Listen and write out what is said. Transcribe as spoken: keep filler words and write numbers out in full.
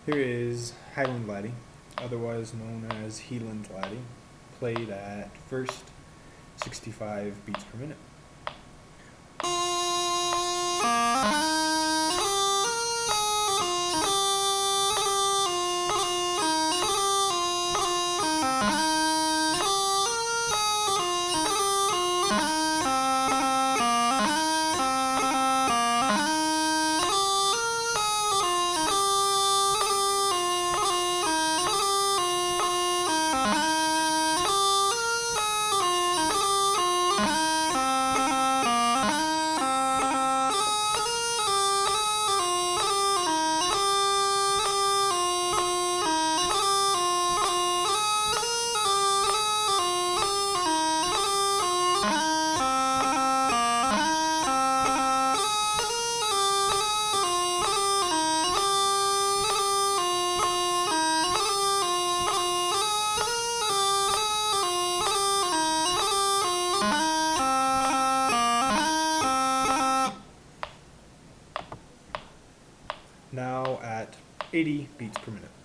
Here is Highland Laddie, otherwise known as Heeland Laddie, played at first sixty-five beats per minute. Now at eighty beats per minute.